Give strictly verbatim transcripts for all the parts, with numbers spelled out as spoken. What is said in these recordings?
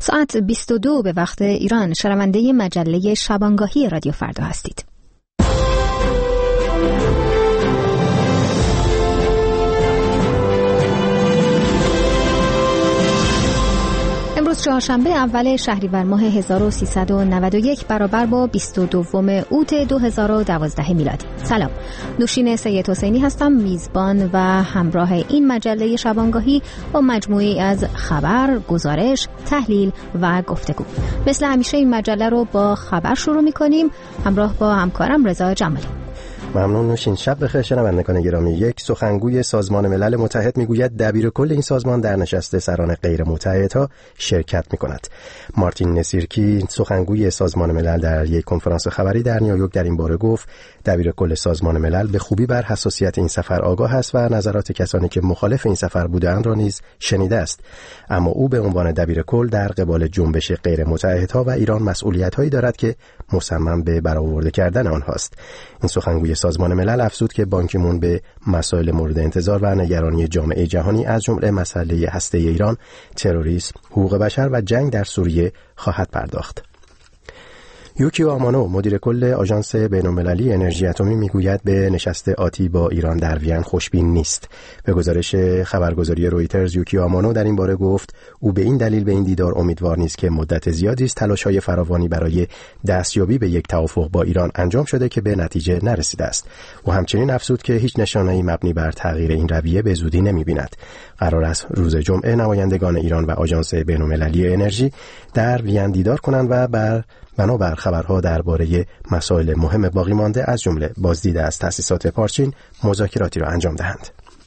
ساعت بیست و دو به وقت ایران شنونده مجله شبانگاهی رادیو فردا هستید. امروز چهارشنبه اول شهریور ماه هزار و سیصد و نود و یک برابر با بیست و دوم اوت دو هزار و دوازده میلادی. سلام، نوشین سید حسینی هستم، میزبان و همراه این مجله شبانگاهی با مجموعی از خبر، گزارش، تحلیل و گفتگو. مثل همیشه این مجله رو با خبر شروع می‌کنیم همراه با همکارم رضا جمالی. ممنون نوشین. شب بخیر شنوندگان گرامی. یک سخنگوی سازمان ملل متحد میگوید دبیرکل این سازمان در نشست سران غیر متحدها شرکت میکند. مارتین نسیرکی سخنگوی سازمان ملل در یک کنفرانس خبری در نیویورک در این باره گفت دبیرکل سازمان ملل به خوبی بر حساسیت این سفر آگاه است و نظرات کسانی که مخالف این سفر بودند را نیز شنیده است. اما او به عنوان دبیرکل در قبال جنبش غیر متحدها و ایران مسئولیت‌هایی دارد که مصمم به برآورده کردن آنهاست. این سخنگوی سازمان ملل افزود که بان کی مون به مسائل مورد انتظار و نگرانی جامعه جهانی از جمله مسئله هسته ایران، تروریسم، حقوق بشر و جنگ در سوریه خواهد پرداخت. یوکیو آمانو مدیر کل آژانس بین‌المللی انرژی اتمی میگوید به نشست آتی با ایران در وین خوشبین نیست. به گزارش خبرگزاری رویترز یوکیو آمانو در این باره گفت او به این دلیل به این دیدار امیدوار نیست که مدت زیادی است تلاش‌های فراوانی برای دستیابی به یک توافق با ایران انجام شده که به نتیجه نرسیده است. او همچنین افزود که هیچ نشانه‌ای مبنی بر تغییر این رویه به زودی نمی‌بیند. قرار است روز جمعه نمایندگان ایران و آژانس بین‌المللی انرژی در وین دیدار کنند و بر بنابر خبرها درباره مسائل مهم باقی مانده از جمله بازدید از تأسیسات پارچین مذاکراتی را انجام دهند.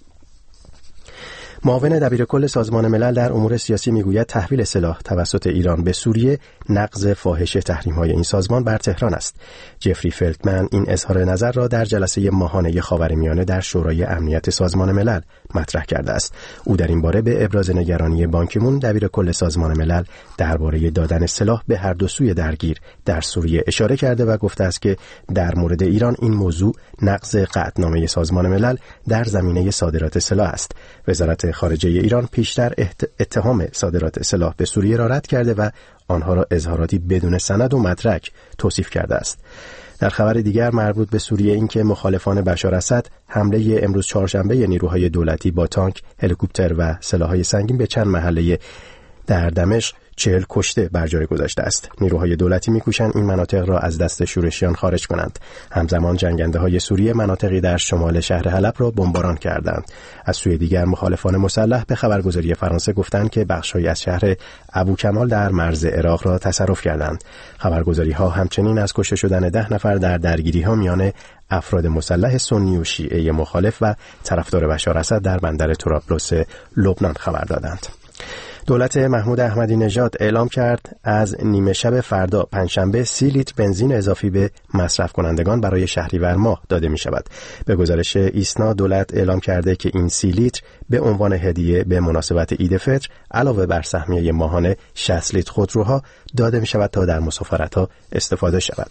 معاون دبیرکل سازمان ملل در امور سیاسی میگوید تحویل سلاح توسط ایران به سوریه نقض فاحش تحریم‌های این سازمان بر تهران است. جفری فلتمن این اظهار نظر را در جلسه ماهانه خاورمیانه در شورای امنیت سازمان ملل مطرح کرده است. او در این باره به ابراز نگرانی بان کی مون دبیرکل سازمان ملل درباره دادن سلاح به هر دو سوی درگیر در سوریه اشاره کرده و گفته است که در مورد ایران این موضوع نقض قطعنامه سازمان ملل در زمینه صادرات سلاح است. وزارت خارجه ایران پیشتر اتهام صادرات سلاح به سوریه را رد کرده و آنها را اظهاراتی بدون سند و مدرک توصیف کرده است. در خبر دیگر مربوط به سوریه این که مخالفان بشار اسد حمله امروز چهارشنبه نیروهای دولتی با تانک، هلیکوپتر و سلاح‌های سنگین به چند محله در دمشق چهل کشته بر جای گذاشته است. نیروهای دولتی می‌کوشند این مناطق را از دست شورشیان خارج کنند. همزمان جنگنده‌های سوریه مناطقی در شمال شهر حلب را بمباران کردند. از سوی دیگر مخالفان مسلح به خبرگزاری فرانسه گفتند که بخش‌هایی از شهر ابوکمال در مرز عراق را تصرف کردند. خبرگزاری‌ها همچنین از کشته شدن ده نفر در درگیری‌ها میان افراد مسلح سنی و شیعه مخالف و طرفدار بشار اسد در بندر طرابلس لبنان خبر دادند. دولت محمود احمدی نژاد اعلام کرد از نیمه شب فردا پنجشنبه سی لیتر بنزین اضافی به مصرف کنندگان برای شهریور ماه داده می شود. به گزارش ایسنا دولت اعلام کرده که این سی لیتر به عنوان هدیه به مناسبت عید فطر علاوه بر سهمیه ماهانه شصت لیتر خودروها داده می شود تا در مسافرت‌ها استفاده شود.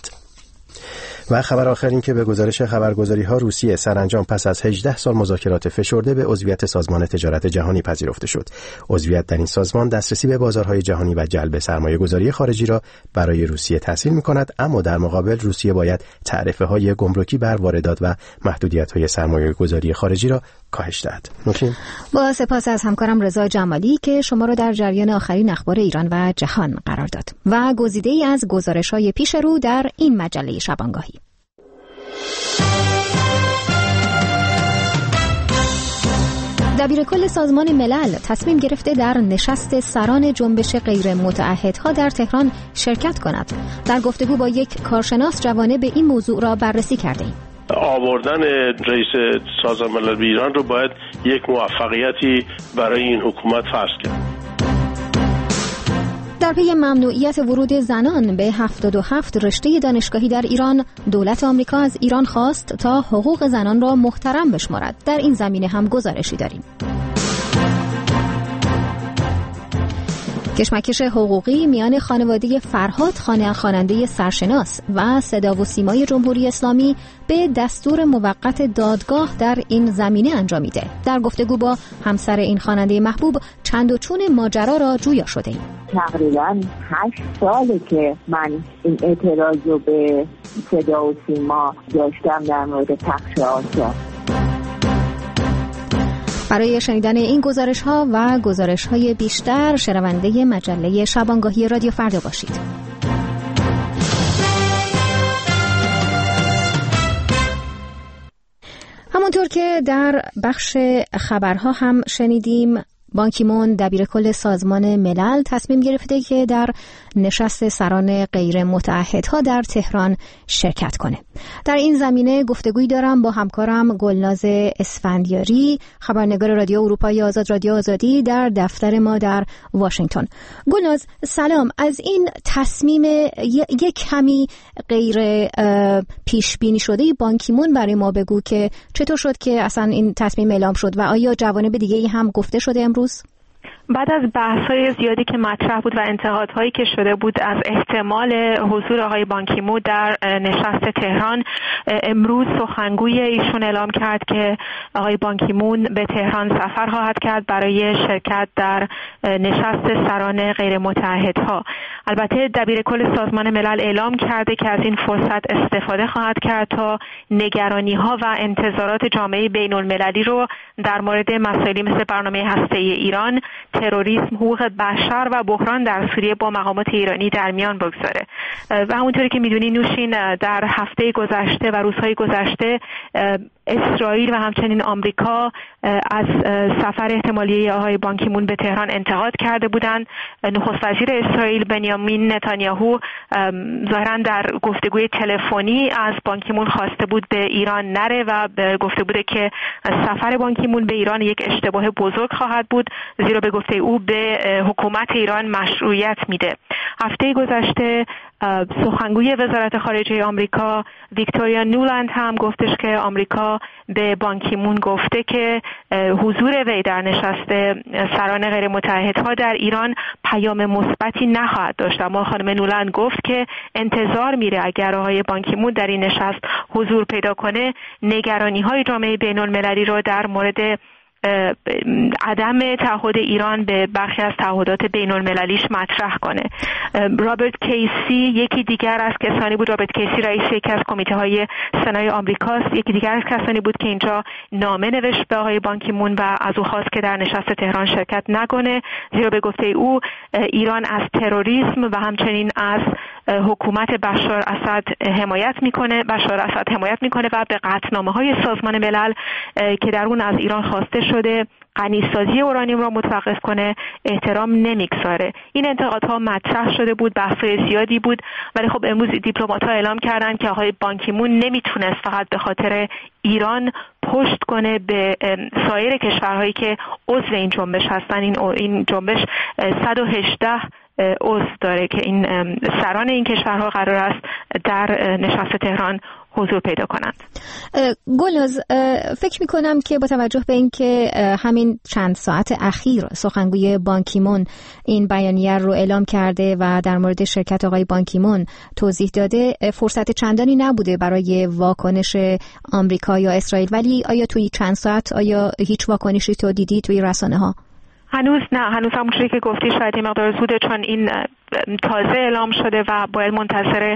و خبر آخر این که به گزارش خبرگزاری‌ها روسیه سرانجام پس از هجده سال مذاکرات فشرده به عضویت سازمان تجارت جهانی پذیرفته شد. عضویت در این سازمان دسترسی به بازارهای جهانی و جلب سرمایه‌گذاری خارجی را برای روسیه تسهیل می‌کند، اما در مقابل روسیه باید تعرفه‌های گمرکی بر واردات و محدودیت‌های سرمایه‌گذاری خارجی را کاهش دهد. نوشین. با سپاس از همکارم رضا جمالی که شما را در جریان آخرین اخبار ایران و جهان قرار داد و گزیده‌ای از گزارش‌های پیش رو در این مجله شبانگاهی. دبیرکل سازمان ملل تصمیم گرفته در نشست سران جنبش غیر متعهدها در تهران شرکت کند. در گفتگو با یک کارشناس جوانب این موضوع را بررسی کردیم. آوردن رئیس سازمان ملل به ایران رو باید یک موفقیتی برای این حکومت فرض کرد. در پی ممنوعیت ورود زنان به هفتاد و هفت رشته دانشگاهی در ایران، دولت آمریکا از ایران خواست تا حقوق زنان را محترم بشمارد. در این زمینه هم گزارشی داریم. کشمکش حقوقی میان خانواده فرهاد خواننده سرشناس و صدا و سیمای جمهوری اسلامی به دستور موقت دادگاه در این زمینه انجامیده. در گفتگو با همسر این خواننده محبوب چند و چون ماجرا را جویا شده ایم. تقریبا هشت ساله که من این اعتراض رو به صدا و سیما داشتم در مورد پخش آثار. برای شنیدن این گزارش ها و گزارش های بیشتر شنونده مجله شبانگاهی رادیو فردا باشید. همونطور که در بخش خبرها هم شنیدیم، بان کی مون دبیرکل سازمان ملل تصمیم گرفته که در نشست سران غیر متعهدها در تهران شرکت کنه. در این زمینه گفتگویی دارم با همکارم گلناز اسفندیاری، خبرنگار رادیو اروپایی آزاد رادیو آزادی در دفتر ما در واشنگتن. گلناز سلام. از این تصمیم یک کمی غیر پیش بینی شده بان کی مون برای ما بگو که چطور شد که اصلا این تصمیم اعلام شد و آیا جوانب دیگه‌ای هم گفته شده امروز؟ بعد از بحث‌های زیادی که مطرح بود و انتقادهایی که شده بود از احتمال حضور آقای بان کی مون در نشست تهران، امروز سخنگوی ایشون اعلام کرد که آقای بان کی مون به تهران سفر خواهد کرد برای شرکت در نشست سران غیر متعهدها. البته دبیرکل سازمان ملل اعلام کرده که از این فرصت استفاده خواهد کرد تا نگرانی‌ها و انتظارات جامعه بین‌المللی رو در مورد مسائلی مثل برنامه هسته‌ای ایران، تروریسم، حقوق بشر و بحران در سوریه با مقامات ایرانی در میان بگذاره. و همونطوری که میدونی نوشین، در هفته گذشته و روزهای گذشته اسرائیل و همچنین آمریکا از سفر احتمالی آقای بان کی مون به تهران انتقاد کرده بودند. نخست وزیر اسرائیل بنیامین نتانیاهو ظاهراً در گفتگوی تلفنی از بان کی مون خواسته بود به ایران نره و گفته بوده که سفر بان کی مون به ایران یک اشتباه بزرگ خواهد بود، زیرا به گفته او به حکومت ایران مشروعیت میده. هفته گذشته سخنگوی وزارت خارجه آمریکا ویکتوریا نولند هم گفتش که آمریکا به بان کی مون گفته که حضور وی در نشست سران غیر متعهدها در ایران پیام مثبتی نخواهد داشت. اما خانم نولند گفت که انتظار میره اگر آقای بان کی مون در این نشست حضور پیدا کنه، نگرانی‌های جامعه بین‌المللی رو در مورد عدم تعهد ایران به برخی از تعهدات بین المللیش مطرح کنه. رابرت کیسی یکی دیگر از کسانی بود. رابرت کیسی رئیس یکی از کمیته های سنای آمریکاست. یکی دیگر از کسانی بود که اینجا نامه نوشت به آقای بان کی مون و از او خواست که در نشست تهران شرکت نکنه، زیرا به گفته او ایران از تروریسم و همچنین از حکومت بشار اسد حمایت میکنه بشار اسد حمایت میکنه و به قطعنامه‌های سازمان ملل که در اون از ایران خواسته شده غنیسازی اورانیوم را متوقف کنه احترام نمیگذاره. این انتقادها مطرح شده بود، بحث‌های زیادی بود، ولی خب امروز دیپلمات‌ها اعلام کردن که آقای بان کی مون نمیتونست فقط به خاطر ایران پشت کنه به سایر کشورهایی که عضو این جنبش هستن. این این جنبش صد و هجده عضو داره که این سران این کشورها قرار است در نشست تهران حضور پیدا کنند. گلناز، فکر می کنم که با توجه به اینکه همین چند ساعت اخیر سخنگوی بان کی مون این بیانیه رو اعلام کرده و در مورد شرکت آقای بان کی مون توضیح داده، فرصت چندانی نبوده برای واکنش آمریکا یا اسرائیل، ولی آیا توی چند ساعت آیا هیچ واکنشی تو دیدی توی رسانه ها؟ هنوز نه، هنوز همونجوری که گفتی شاید این مقدار زوده، چون این تازه اعلام شده و باید منتظر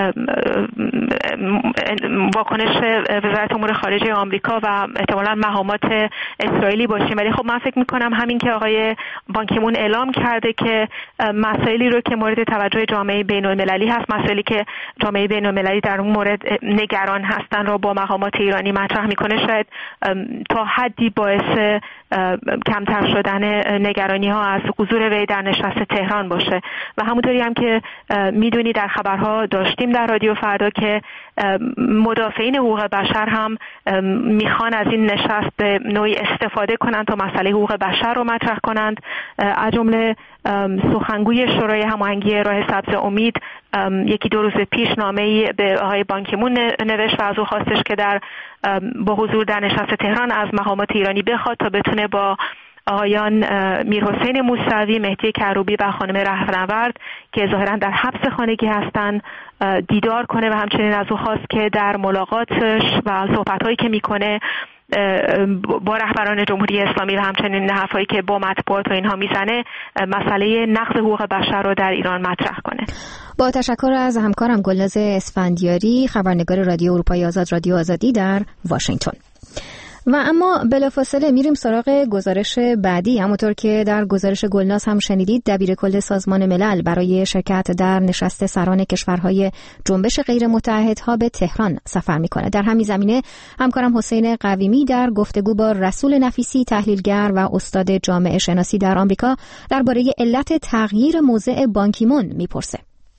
واکنش وزارت امور خارجه آمریکا و احتمالاً مقامات اسرائیلی باشیم. ولی خب من فکر می‌کنم همین که آقای بان کی مون اعلام کرده که مسائلی رو که مورد توجه جامعه بین‌المللی هست، مسائلی که جامعه بین‌المللی در اون مورد نگران هستن رو با مقامات ایرانی مطرح می‌کنه، شاید تا حدی باعث کمتر شدن نگرانی‌ها از حضور وی در نشست تهران باشه. و همونطوری هم که میدونی در خبرها داشتیم در رادیو فردا که مدافعین حقوق بشر هم میخوان از این نشست به نوعی استفاده کنند تا مسئله حقوق بشر رو مطرح کنند. از جمله سخنگوی شورای هماهنگی راه سبز امید یکی دو روز پیش نامه‌ای به آقای بان کی مون نوشت و از او خواستش که در با حضور در نشست تهران از مقامات ایرانی بخواد تا بتونه با آقایان میرحسین موسوی، مهدی کروبی و خانم رهنورد که ظاهرا در حبس خانگی هستند دیدار کنه و همچنین از او خواست که در ملاقاتش و صحبت‌هایی که میکنه با رهبران جمهوری اسلامی و همچنین حرفایی که با مطبوعات و اینها میزنه مسئله نقض حقوق بشر رو در ایران مطرح کنه. با تشکر از همکارم گلناز اسفندیاری، خبرنگار رادیو اروپای آزاد، رادیو آزادی در واشنگتن. و اما بلافاصله میریم سراغ گزارش بعدی. همونطور که در گزارش گلناز هم شنیدید، دبیرکل سازمان ملل برای شرکت در نشست سران کشورهای جنبش غیر متحدها به تهران سفر میکنه. در همین زمینه همکارم حسین قویمی در گفتگو با رسول نفیسی، تحلیلگر و استاد جامعه شناسی در آمریکا، درباره علت تغییر موضع بان کی مون میپرسه.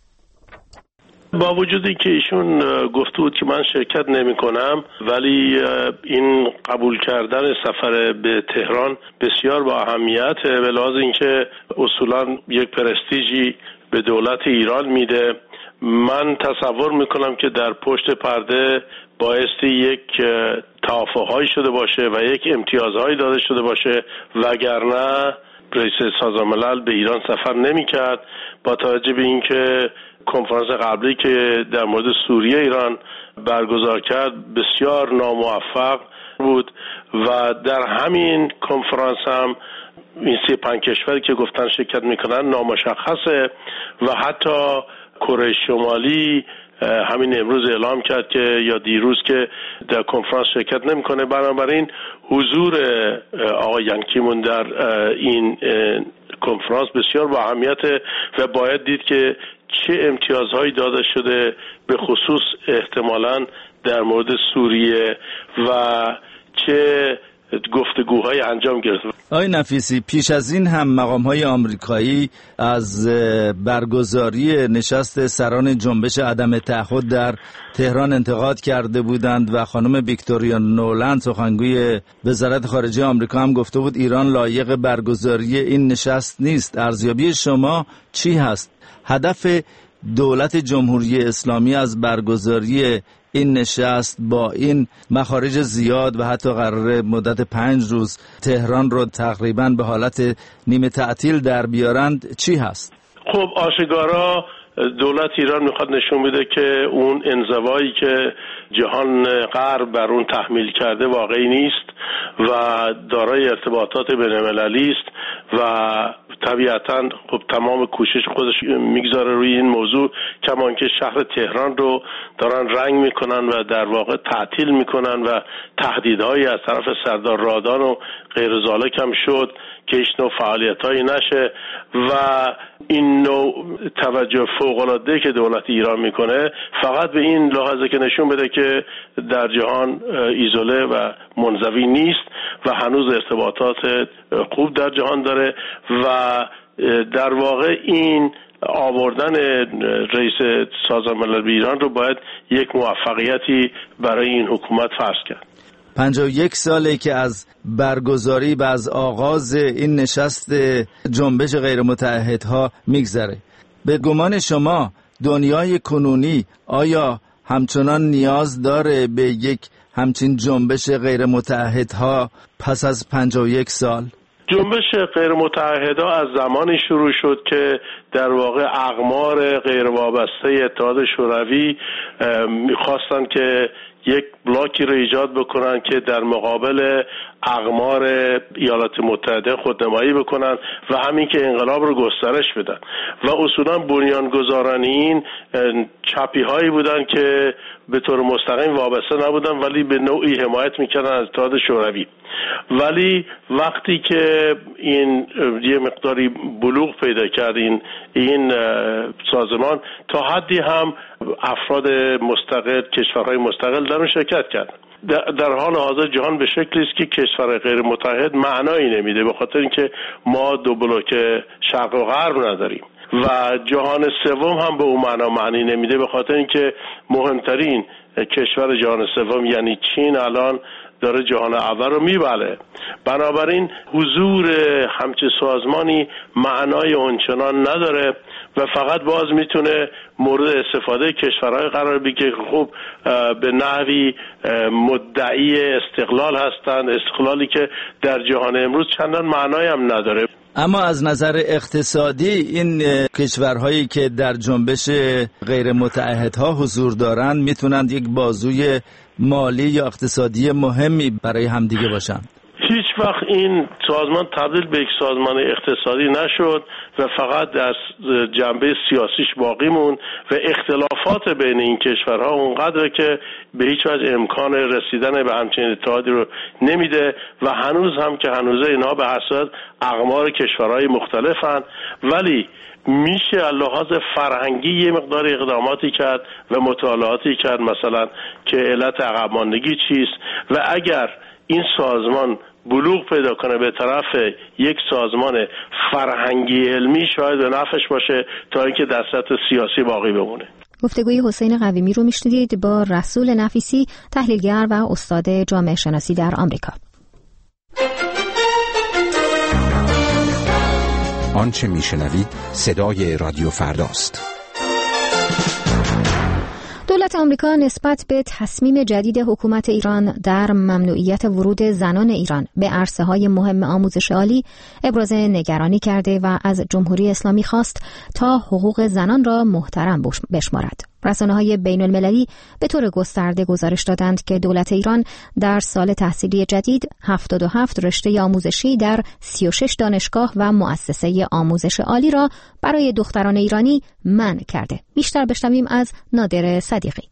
با وجودی که ایشون گفته بود که من شرکت نمی کنم، ولی این قبول کردن سفر به تهران بسیار با اهمیت به لحاظ اینکه اصولا یک پرستیژی به دولت ایران میده. من تصور میکنم که در پشت پرده بایستی یک توافق‌هایی شده باشه و یک امتیازهایی داده شده باشه، وگرنه رئیس سازمان ملل به ایران سفر نمی‌کرد. با توجه به اینکه کنفرانس قبلی که در مورد سوریه ایران برگزار کرد بسیار ناموفق بود و در همین کنفرانس هم این سی پنج کشوری که گفتن شرکت میکنن نامشخصه و حتی کره شمالی همین امروز اعلام کرد که یا دیروز که در کنفرانس شرکت نمیکنه. بنابراین حضور آقای یان کی مون در این کنفرانس بسیار با اهمیته و باید دید که چه امتیازهایی داده شده، به خصوص احتمالاً در مورد سوریه و چه گفتگوهای انجام گرفته. آقای نفیسی، پیش از این هم مقام‌های آمریکایی از برگزاری نشست سران جنبش عدم تعهد در تهران انتقاد کرده بودند و خانم ویکتوریا نولند، سخنگوی وزارت خارجه آمریکا، هم گفته بود ایران لایق برگزاری این نشست نیست. ارزیابی شما چی هست؟ هدف دولت جمهوری اسلامی از برگزاری این نشست با این مخارج زیاد و حتی قرار مدت پنج روز تهران رو تقریباً به حالت نیمه تعطیل در بیارند چی هست؟ خب آشکارا دولت ایران میخواد نشون بده که اون انزوایی که جهان غرب بر اون تحمیل کرده واقعی نیست و دارای ارتباطات بین‌المللی است و طبیعتاً خب تمام کوشش خودش میگذاره روی این موضوع، کمان که شهر تهران رو دارن رنگ میکنن و در واقع تعطیل میکنن و تهدیدهایی از طرف سردار رادان و غیر ذالک هم شد که هیچ نوع فعالیتایی نشه و این نوع توجه فوق‌العاده که دولت ایران میکنه فقط به این لحاظه که نشون بده که در جهان ایزوله و منزوی نیست و هنوز ارتباطات خوب در جهان داره و در واقع این آوردن رئیس سازمان ملل به ایران رو باید یک موفقیتی برای این حکومت فرض کرد. پنجاه و یک ساله که از برگزاری و از آغاز این نشست جنبش غیر متحدها میگذره. به گمان شما دنیای کنونی آیا همچنان نیاز داره به یک همچین جنبش غیر متحدها پس از پنجاه و یک سال؟ جنبش غیر متحدها از زمانی شروع شد که در واقع اقمار غیر وابسته اتحاد شوروی میخواستن که یک بلاکی رو ایجاد بکنن که در مقابل اقمار ایالات متحده خودنمایی بکنن و همین که انقلاب رو گسترش بدن و اصولا بنیانگذاران این چپی هایی بودن که به طور مستقیم وابسته نبودن ولی به نوعی حمایت میکردن از اتحاد شوروی. ولی وقتی که این یه مقداری بلوغ پیدا کرد این این سازمان، تا حدی هم افراد مستقل، کشورهای مستقل در اون شرکت کردن. در حال حاضر جهان به شکلی است که کشورهای غیر متحد معنایی نمیده، به خاطر اینکه ما دو بلوک شرق و غرب نداریم و جهان سوم هم به اون معنا معنی نمیده، به خاطر اینکه مهمترین کشور جهان سوم یعنی چین الان داره جهان اول رو میبله. بنابراین حضور همچه سازمانی معنای اونچنان نداره و فقط باز میتونه مورد استفاده کشورهای قرار بگیره که خب به نحوی مدعی استقلال هستند، استقلالی که در جهان امروز چندان معنایی هم نداره. اما از نظر اقتصادی این کشورهایی که در جنبش غیر متعهدها حضور دارند میتونند یک بازوی مالی یا اقتصادی مهمی برای همدیگه باشند. هیچ وقت این سازمان تبدیل به یک سازمان اقتصادی نشد و فقط در جنبه سیاسیش باقی موند و اختلافات بین این کشورها اونقدره که به هیچ وجه امکان رسیدن به همچین اتحادی رو نمیده و هنوز هم که هنوزه اینها به حسب اقمار کشورهای مختلفن، ولی میشه از لحاظ فرهنگی یه مقدار اقداماتی کرد و مطالعاتی کرد، مثلا که علت عقب ماندگی چیست و اگر این سازمان بلوغ پیدا کنه به طرف یک سازمان فرهنگی علمی شاید به نفعش باشه تا اینکه در سطح سیاسی باقی بمونه. گفتگوی حسین قویمی رو میشنیدید با رسول نفیسی، تحلیلگر و استاد جامعه شناسی در آمریکا. آنچه میشنوید صدای رادیو فرداست. دولت آمریکا نسبت به تصمیم جدید حکومت ایران در ممنوعیت ورود زنان ایران به عرصه‌های مهم آموزش عالی ابراز نگرانی کرده و از جمهوری اسلامی خواست تا حقوق زنان را محترم بشمارد. رسانه‌های بین‌المللی به طور گسترده گزارش دادند که دولت ایران در سال تحصیلی جدید هفتاد و هفت رشته آموزشی در سی و شش دانشگاه و مؤسسه آموزش عالی را برای دختران ایرانی منع کرده. بیشتر بشنویم از نادر صدیقی.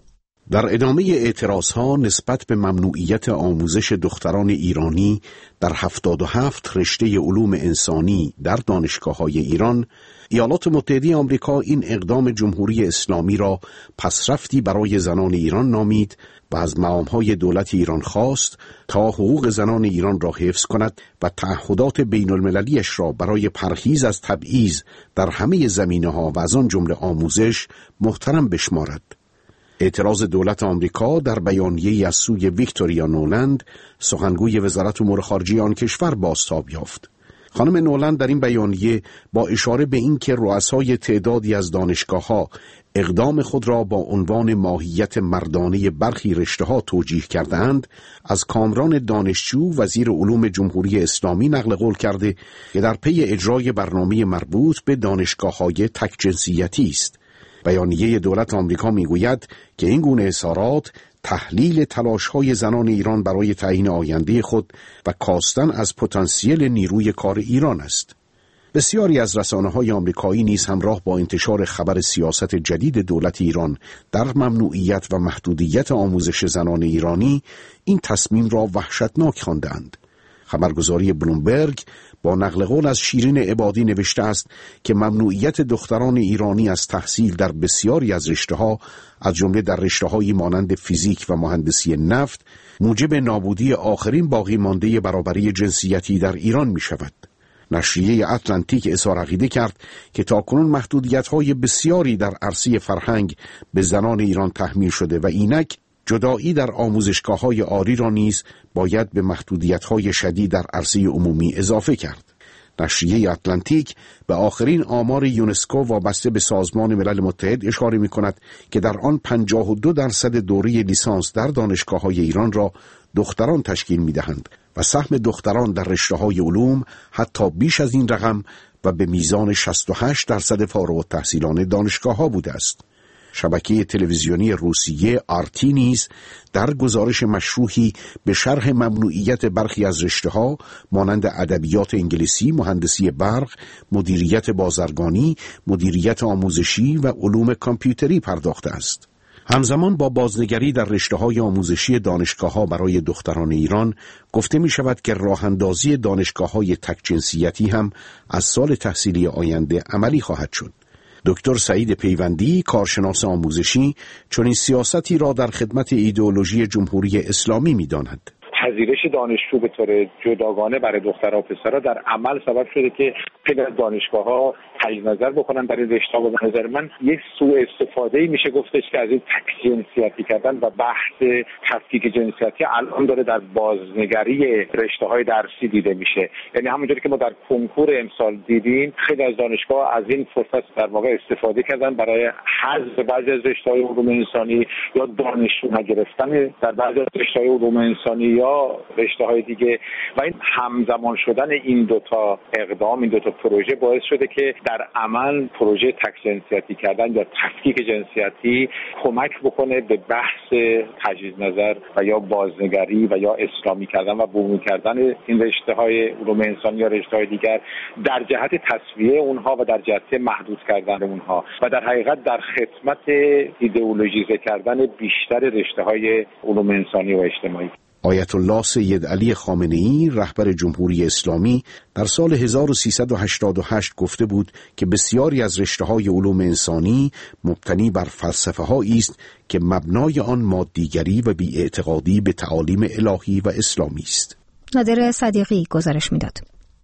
در ادامه اعتراضها نسبت به ممنوعیت آموزش دختران ایرانی در هفتاد و هفت رشته علوم انسانی در دانشگاه‌های ایران، ایالات متحده آمریکا این اقدام جمهوری اسلامی را پسرفتی برای زنان ایران نامید و از مقام‌های دولت ایران خواست تا حقوق زنان ایران را حفظ کند و تعهدات بین المللیش را برای پرهیز از تبعیض در همه زمینه‌ها و از آن جمله آموزش محترم بشمارد. اعتراض دولت آمریکا در بیانیه‌ای از سوی ویکتوریا نولند، سخنگوی وزارت امور خارجه آن کشور، بازتاب یافت. خانم نولند در این بیانیه با اشاره به اینکه رؤسای تعدادی از دانشگاه‌ها اقدام خود را با عنوان ماهیت مردانه برخی رشته‌ها توجیه کردند، از کامران دانشجو وزیر علوم جمهوری اسلامی نقل قول کرده که در پی اجرای برنامه مربوط به دانشگاه‌های تک جنسیتی است. بیانیه دولت آمریکا میگوید که این گونه اظهارات تحلیل تلاش‌های زنان ایران برای تعیین آینده خود و کاستن از پتانسیل نیروی کار ایران است. بسیاری از رسانه‌های آمریکایی نیز همراه با انتشار خبر سیاست جدید دولت ایران در ممنوعیت و محدودیت آموزش زنان ایرانی این تصمیم را وحشتناک خواندند. خبرگزاری بلومبرگ با نقل قول از شیرین عبادی نوشته است که ممنوعیت دختران ایرانی از تحصیل در بسیاری از رشته‌ها از جمله در رشته‌هایی مانند فیزیک و مهندسی نفت موجب نابودی آخرین باقی مانده برابری جنسیتی در ایران می شود. نشریه اتلانتیک اظهار عقیده کرد که تاکنون محدودیت‌های بسیاری در عرصه فرهنگ به زنان ایران تحمیل شده و اینک جدایی در آموزشگاه‌های عالی را نیز باید به محدودیت‌های شدید در عرصه عمومی اضافه کرد. نشریه اتلانتیک به آخرین آمار یونسکو وابسته به سازمان ملل متحد اشاره می‌کند که در آن پنجاه و دو درصد دوره لیسانس در دانشگاه‌های ایران را دختران تشکیل می‌دهند و سهم دختران در رشته‌های علوم حتی بیش از این رقم و به میزان شصت و هشت درصد فارغ التحصیلان دانشگاه‌ها بوده است. شبکه تلویزیونی روسیه آرتی نیز در گزارش مشروحی به شرح ممنوعیت برخی از رشته‌ها مانند ادبیات انگلیسی، مهندسی برق، مدیریت بازرگانی، مدیریت آموزشی و علوم کامپیوتری پرداخته است. همزمان با بازنگری در رشته‌های آموزشی دانشگاه‌ها برای دختران ایران گفته می‌شود که راه‌اندازی دانشگاه‌های تک جنسیتی هم از سال تحصیلی آینده عملی خواهد شد. دکتر سعید پیوندی، کارشناس آموزشی، چنین سیاستی را در خدمت ایدئولوژی جمهوری اسلامی می‌داند. پذیرش دانشجو به طور جداگانه برای دخترها و پسرها در عمل سبب شده که خیلی از دانشگاه‌ها تجدید نظر بکنن در این رشته. و به نظر من یک سوء استفاده میشه گفتش که از این تک جنسیتی کردن و بحث تفکیک جنسیتی الان داره در بازنگری رشته‌های درسی دیده میشه. یعنی همونجوری که ما در کنکور امسال دیدیم خیلی از دانشگاه از این فرصت در واقع استفاده کردن برای حذف بعضی از رشته‌های علوم انسانی یا دانشجو نگرفتن در بعضی از رشته‌های علوم انسانی یا رشته‌های دیگه، و این همزمان شدن این دوتا اقدام، این دوتا پروژه باعث شده که در عمل پروژه تک جنسیتی کردن یا تفکیک جنسیتی کمک بکنه به بحث تجدید نظر و یا بازنگری و یا اسلامی کردن و بومی کردن این رشته‌های علوم انسانی یا رشته‌های دیگر در جهت تسویه اونها و در جهت محدود کردن اونها و در حقیقت در خدمت ایدئولوژیزه کردن بیشتر رشته‌های علوم انسانی و اجتماعی. آیت الله سید علی خامنه‌ای رهبر جمهوری اسلامی در سال هزار و سیصد و هشتاد و هشت گفته بود که بسیاری از رشته‌های علوم انسانی مبتنی بر فلسفه‌هایی است که مبنای آن مادیگری و بی‌اعتقادی به تعالیم الهی و اسلامی است. نادر صدیقی گزارش می‌داد.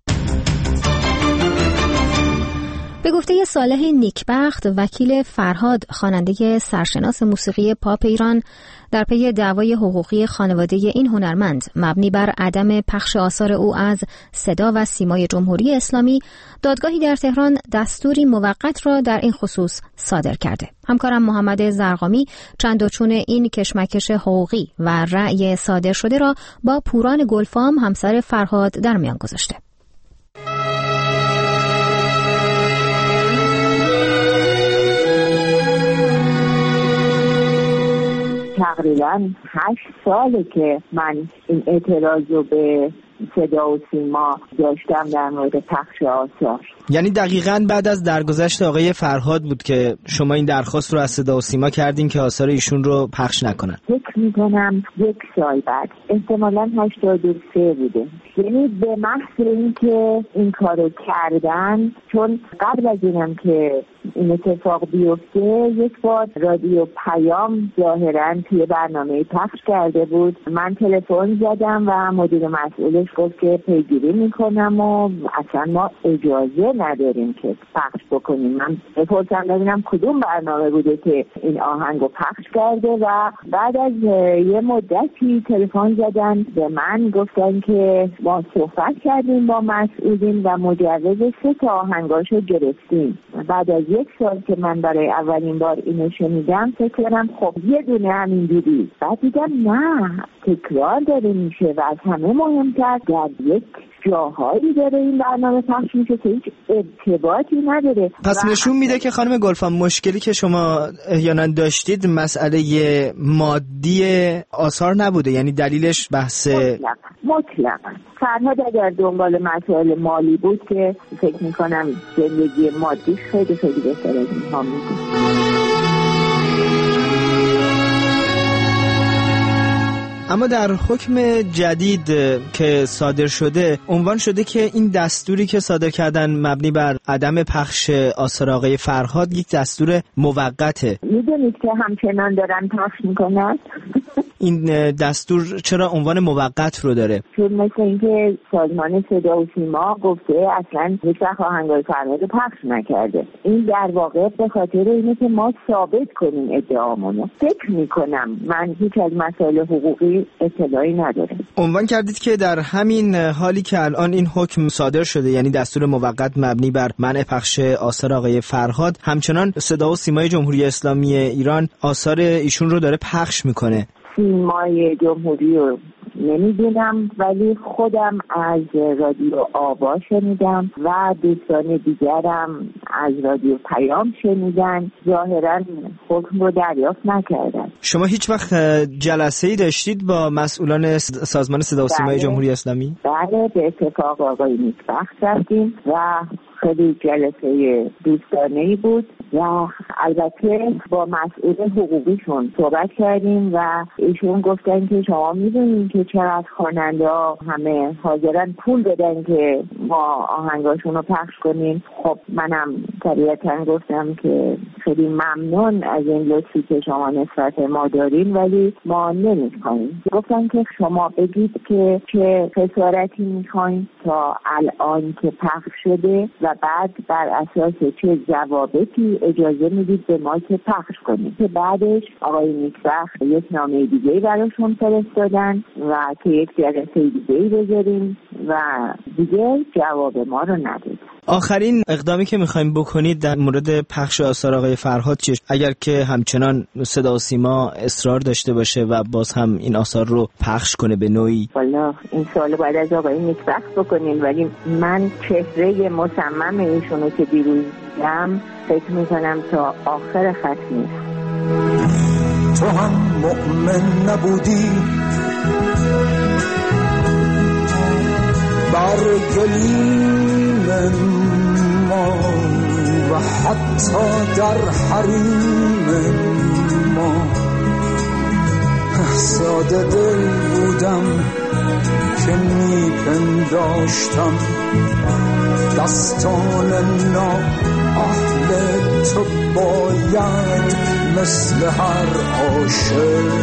به گفته صالح نیکبخت، وکیل فرهاد خواننده سرشناس موسیقی پاپ ایران، در پی دعوای حقوقی خانواده این هنرمند مبنی بر عدم پخش آثار او از صدا و سیمای جمهوری اسلامی، دادگاهی در تهران دستوری موقت را در این خصوص صادر کرده. همکارم محمد زرقامی چند و چون این کشمکش حقوقی و رأی صادر شده را با پوران گلفام همسر فرهاد در میان گذاشته. تقریباً هشت ساله که من این اعتراض رو به صدا و سیما داشتم در مورد پخش آثار. یعنی دقیقاً بعد از درگذشت آقای فرهاد بود که شما این درخواست رو از صدا و سیما کردین که آثار ایشون رو پخش نکنن؟ فکر میکنم یک سال بعد، احتمالاً هشتاد و سه بوده. یعنی به محض این که این کارو کردن، چون قبل از اینم که این اتفاق بیفته یک بار رادیو پیام ظاهراً توی برنامه پخش کرده بود. من تلفن زدم و مدیر مسئولش گفت که پیگیری میکنم و اصلا ما اجازه نداریم که پخش بکنیم. من بپرسم ببینم کدوم برنامه بوده که این آهنگو پخش کرده و بعد از یه مدتی تلفن زدن به من گفتن که ما صحبت کردیم با مسئولین و مجوز سه تا آهنگاشو گرفتیم. بعد از یک سال که من برای اولین بار اینو شنیدم فکر کردم خب یه دونه همین دیدی. بعد دیدم نه، تکرار داره میشه و از همه مهمتر در یک جاهایی داره این برنامه پخش میشه که هیچ ارتباطی نداره. پس نشون میده که خانم گلفام مشکلی که شما احیانا داشتید مسئله مادی آثار نبوده، یعنی دلیلش بحث مطلقا مطلقا فرهاد اگر دنبال مسائل مالی بود که فکر میکنم زندگی مادیش خیلی خیلی بهتر از اینها میده. اما در حکم جدید که صادر شده عنوان شده که این دستوری که صادر کردن مبنی بر عدم پخش آثار آقای فرهاد یک دستور موقته. میدونید که همچنان دارن پخش میکنن؟ این دستور چرا عنوان موقت رو داره؟ چون مثل اینکه سازمان صدا و سیما گفته اصلا هیچ وقت آهنگای فرهاد پخش نکرده. این در واقع به خاطر اینه که ما ثابت کنیم ادعامونو. فکر میکنم من هیچ از مسائل حقوقی اطلاعی ندارم. عنوان کردید که در همین حالی که الان این حکم صادر شده، یعنی دستور موقت مبنی بر منع پخش آثار آقای فرهاد، همچنان صدا و سیمای جمهوری اسلامی ایران آثار ایشون رو داره پخش میکنه. سیمای جمهوری رو نمیدونم، ولی خودم از رادیو آوا شنیدم و دوستان دیگرم از رادیو پیام شنیدن. ظاهرا حکم رو دریافت نکردن. شما هیچ وقت جلسه‌ای داشتید با مسئولان سازمان صدا و سیمای جمهوری اسلامی؟ بله، به اتفاق آقای نیکبخت رفتیم و خیلی جلسه دوستانه‌ای بود و البته با مسئول حقوقیشون صحبت کردیم و ایشون گفتن که شما میدونین که چقدر خواننده ها همه حاضرن پول بدن که ما آهنگاشون رو پخش کنیم. خب منم طبیعتاً گفتم که خیلی ممنون از این لطفی که شما نسبت ما دارین ولی ما نمی‌خوایم. گفتن که شما بگید که چه خسارتی میخواین تا الان که پخش شده و بعد بر اساس چه ضوابطی اجازه میدید به ما که پخش کنیم. که بعدش آقای نیکبخت یک نامه دیگه‌ای براشون فرستادن و که یک جلسه دیگه‌ای بذاریم و دیگه جواب ما رو ندید. آخرین اقدامی که میخوایم بکنید در مورد پخش آثار آقای فرهاد چیه؟ اگر که همچنان صدا و سیما اصرار داشته باشه و باز هم این آثار رو پخش کنه به نوعی. والا این سوالو باید از آقای نیکبخت بکنین ولی من چهره مصمم ایشونو که دیروز دیدم فکر میکنم تا آخر خط نیست. تو هم مؤمن نبودی بر گلیم ما و حتی در حریم ما ساده دل بودم که میپنداشتم دستان نا اهل تو باید مثل هر عاشق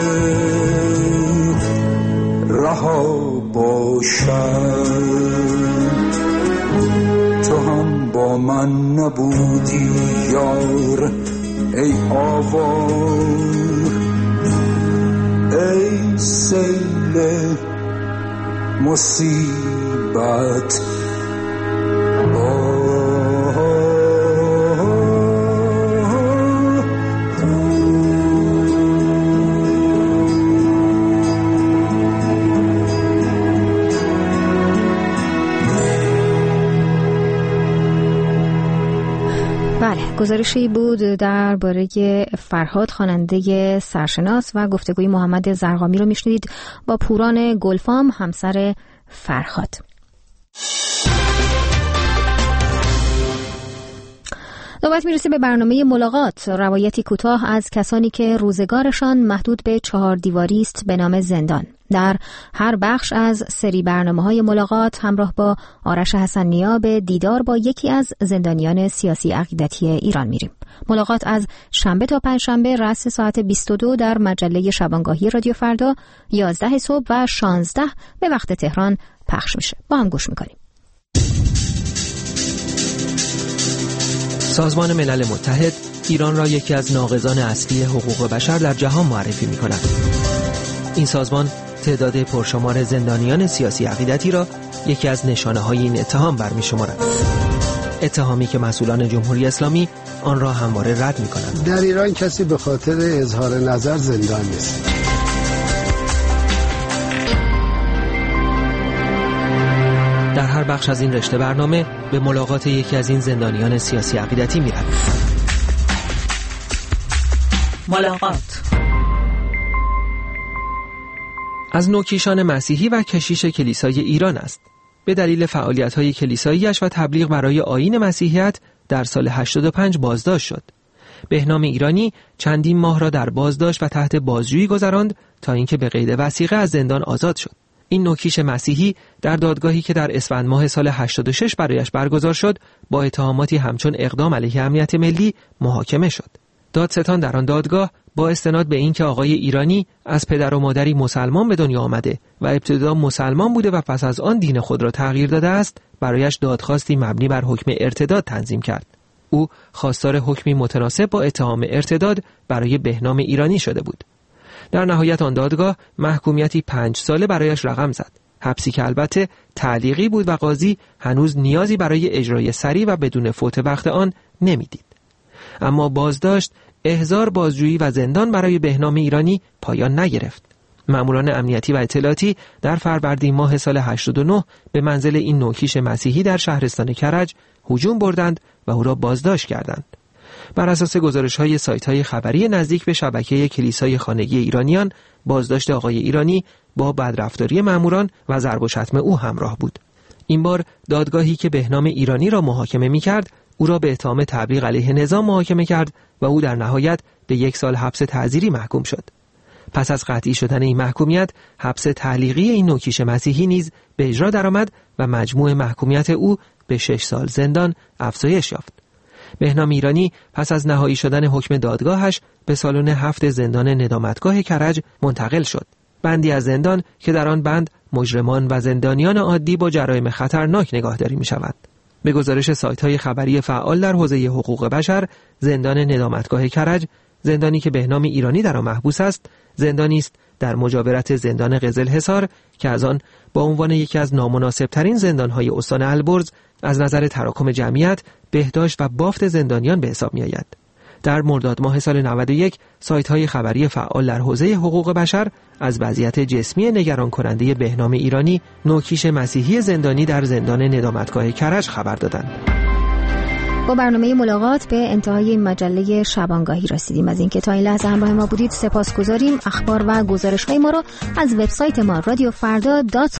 رها باشد. تو هم با من نبودی یار ای آوار ای سیل مصیبت گزارشی بود درباره فرهاد خواننده سرشناس و گفتگوی محمد زرقامی رو میشنیدید با پوران گلفام همسر فرهاد. نوبت میرسه به برنامه ملاقات، روایتی کوتاه از کسانی که روزگارشان محدود به چهار دیواری است به نام زندان. در هر بخش از سری برنامه‌های ملاقات همراه با آرش حسن نیا به دیدار با یکی از زندانیان سیاسی عقیدتی ایران میریم. ملاقات از شنبه تا پنجشنبه رأس ساعت بیست و دو در مجله شبانگاهی رادیو فردا، یازده صبح و شانزده به وقت تهران پخش میشه. با هم گوش میکنیم. سازمان ملل متحد ایران را یکی از ناقضان اصلی حقوق بشر در جهان معرفی می‌کند. این سازمان تعداد پرشمار زندانیان سیاسی عقیدتی را یکی از نشانه‌های این اتهام برمی‌شمارد. اتهامی که مسئولان جمهوری اسلامی آن را همواره رد می‌کنند. در ایران کسی به خاطر اظهار نظر زندان نیست. در هر بخش از این رشته برنامه به ملاقات یکی از این زندانیان سیاسی عقیدتی می‌رویم. ملاقات از نوکیشان مسیحی و کشیش کلیسای ایران است. به دلیل فعالیت‌های کلیسایی‌اش و تبلیغ برای آیین مسیحیت در سال هشتاد و پنج بازداشت شد. بهنام ایرانی چندین ماه را در بازداشت و تحت بازجویی گذراند تا اینکه به قید وثیقه از زندان آزاد شد. این نوکیش مسیحی در دادگاهی که در اسفند ماه سال هشتاد و شش برایش برگزار شد با اتهاماتی همچون اقدام علیه امنیت ملی محاکمه شد. دادستان در آن دادگاه با استناد به اینکه آقای ایرانی از پدر و مادری مسلمان به دنیا آمده و ابتدا مسلمان بوده و پس از آن دین خود را تغییر داده است، برایش دادخواستی مبنی بر حکم ارتداد تنظیم کرد. او خواستار حکمی متناسب با اتهام ارتداد برای بهنام ایرانی شده بود. در نهایت آن دادگاه محکومیتی پنج ساله برایش رقم زد. حبسی که البته تعلیقی بود و قاضی هنوز نیازی برای اجرای سریع و بدون فوت وقت آن نمیدید. اما بازداشت، احضار بازجویی و زندان برای بهنام ایرانی پایان نگرفت. ماموران امنیتی و اطلاعاتی در فروردین ماه سال هشتاد و نه به منزل این نوکیش مسیحی در شهرستان کرج هجوم بردند و او را بازداشت کردند. بر اساس گزارش‌های سایت‌های خبری نزدیک به شبکه کلیسای خانگی ایرانیان، بازداشت آقای ایرانی با بدرفتاری ماموران و ضرب و شتم او همراه بود. این بار دادگاهی که بهنام ایرانی را محاکمه می‌کرد، او را به اتهام تبلیغ علیه نظام محاکمه کرد و او در نهایت به یک سال حبس تعزیری محکوم شد. پس از قطعی شدن این محکومیت، حبس تعلیقی این نوکیش مسیحی نیز به اجرا درآمد و مجموع محکومیت او به شش سال زندان افزایش یافت. بهنام ایرانی پس از نهایی شدن حکم دادگاهش به سالن هفت زندان ندامتگاه کرج منتقل شد. بندی از زندان که در آن بند مجرمان و زندانیان عادی با جرایم خطرناک نگاهداری می شود. به گزارش سایت‌های خبری فعال در حوزه حقوق بشر، زندان ندامتگاه کرج، زندانی که بهنام ایرانی در آن محبوس است، زندانی است در مجاورت زندان قزلحصار که از آن با عنوان یکی از نامناسب‌ترین زندان‌های استان البرز از نظر تراکم جمعیت، بهداشت و بافت زندانیان به حساب می‌آید. در مرداد ماه سال نود و یک سایت‌های خبری فعال در حوزه حقوق بشر از وضعیت جسمی نگران کننده بهنام ایرانی، نوکیش مسیحی زندانی در زندان ندامتگاه کرج خبر دادند. با برنامه ملاقات به انتهای این مجله شبانگاهی رسیدیم. از اینکه تا این لحظه همراه ما بودید سپاسگزاریم. اخبار و گزارش‌های ما را از وبسایت ما رادیو فردا دات